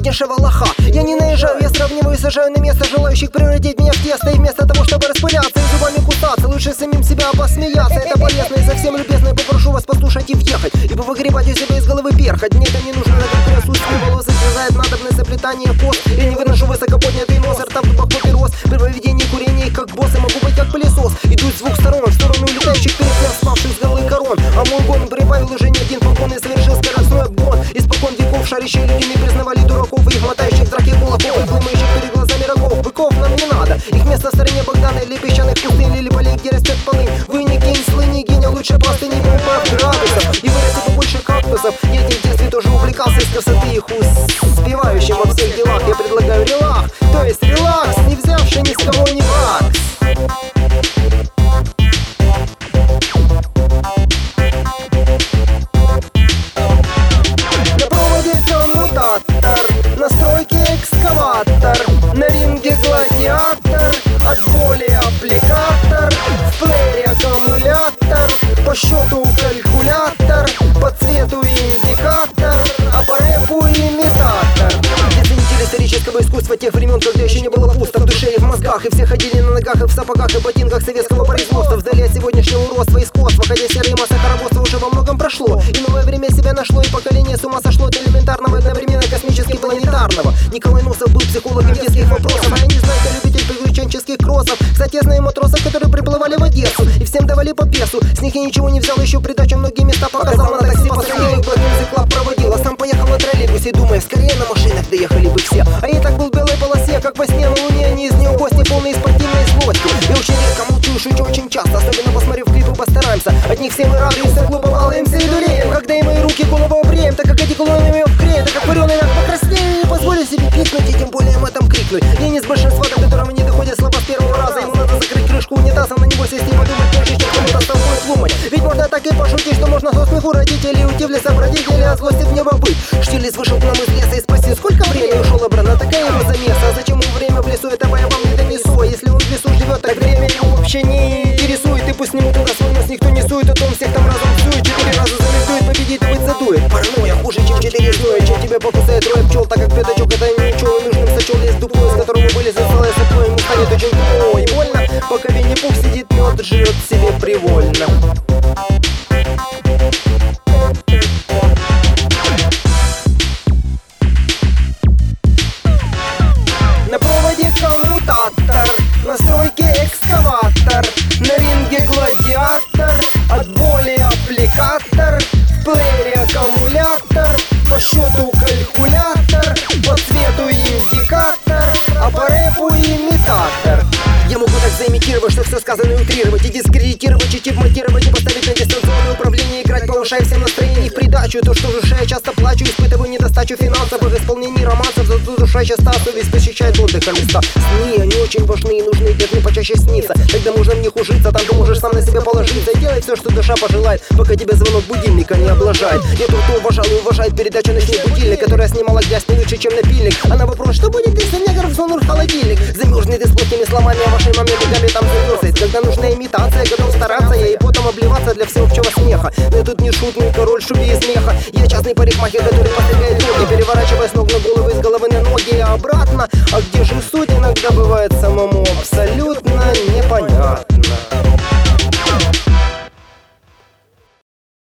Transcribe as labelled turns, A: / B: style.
A: абсолютнейшего лоха. Я не наезжаю, я сравниваю, сажаю на место желающих превратить меня в тесто. И вместо того, чтобы распыляться и зубами кусаться, лучше самим себя посмеяться. Это полезно и совсем любезно, попрошу вас послушать и въехать, ибо выгребать у себя из головы перхоть. Мне это не нужно, на как присутствие волос исчезает надобность заплетания кос. Я не выношу высокоподнятый нос, рта в дубах папирос. При поведении курения как босс, я могу быть как пылесос. Идут с двух сторон, в сторону улетающих перьев, спавших с головы корон. А мой гон прибавил уже не один погон и совершил скоростной обгон. Испокон веков шарящие люди не признавали дураков и их мотающих в драке кулаков и плымающих перед глазами рогов. Быков нам не надо, их место в стороне Богдана или песчаных пустынь, или полей, где растет полынь. Вы не гень, слыни, геня, лучше просто не прибавь градусов и вырасти побольше кактусов. Я этим в детстве тоже увлекался из красоты их успевающим во всех делах. Я предлагаю релакс, то есть релакс, не взявший ни с кого ни бакс. На проводе коммутатор, на стройке экскаватор, на ринге гладиатор, от боли аппликатор, в плеере аккумулятор, по счету калькулятор, по цвету индикатор, а по рэпу имитатор. Если ценитель исторического искусства тех времен, когда еще не было пусто в душе и в мозгах, и все ходили на ногах и в сапогах и ботинках советского производства, вдали от сегодняшнего уродства и скотства, хотя серые массы хороводства уже во многом прошло, и новое время себя нашло, и поколение с ума сошло от элементарного одновременно космически планетарного. Николай Носов был психологом детских вопросов, а я не знаю, кто любитель приключенческих кроссов. Кстати, я знаю матросов, которые приплывали в Одессу и всем давали по песу. С них я ничего не взял, еще придачу многие места показал. На такси посадил, их Black Club проводил, а сам поехал на троллейбусе, думая, скорее на машинах доехали бы все. А я так был в белой полосе, как во сне на луне, они из нее гости, полные спортивной злости. Я очень редко молчу, шучу очень часто, особенно посмотрев клипы, постараемся. От них всем и радуемся, глупо балуемся и дуреем, когда и мои руки голову обреем, так как эти колонны ее вкреем, так как вареный мяк покраснее, не позволю себе пикнуть и тем более им этом крикнуть. Я не с большинства, до которого не доходят слова с первого раза, ему надо закрыть крышку унитаза, на него сесть и подумать, прежде чем кому-то с тобой слумать. Ведь можно так и пошутить, что можно со смеху родителей уйти в лесом, от злости в небо быть. Штирлиц вышел к нам из леса и спросил, сколько времени ушел обратно, такая его замеса. А зачем ему время в лесу, этого я вам не донесу. А если он в лесу живет, так время его вообще не интересует. И пусть снимут туда свой нос, никто не сует, а то он всех там разом сует. 4 раза залетует, победит и быть задует. Паранойя хуже, чем 4 зноя, чем тебя покусает трое пчел, так как пятачок это ничего нужным сочел лес дупло, из которого вылезет целое сопло, ему станет очень тепло и больно, пока Винни-Пух сидит мед, живет себе привольно. На проводе коммутатор, на стройке экскаватор, на ринге гладиатор, от боли аппликатор, в плеере аккумулятор, по счету калькулятор, по цвету индикатор, а по рэпу имитатор. Я могу так заимитировать, что все сказанное утрировать и дискредитировать, и типматировать, и поставить на дистанционное управление, играть, повышая всем настроение в придачу. То, что в душе я часто плачу, испытываю недостачу финансов в исполнении романсов, зато душа часто совесть посещает отдыха места. Сны, они очень важны и нужны, должны почаще сниться. Тогда можно в них ужиться, там ты можешь сам на себя положиться и делай все, что душа пожелает, пока тебя звонок будильника не облажает. Я тот, кто уважал и уважает передачу «Ночной будильник», которая снимала грязь не лучше, чем напильник. А на вопрос, что будет, если негр всунул в холодильник, замерзнет и с плохими словами, а вашей маме бегами там замерзнет. Когда нужна имитация, готов стараться я и потом обливаться для всеобщего смеха. Но я тут не шутный король в шубе из меха. Я частный парикмахер, который постригает ноги, переворачивая с ног на голову, из головы на ноги и обратно. А где же суть иногда бывает самому абсолютно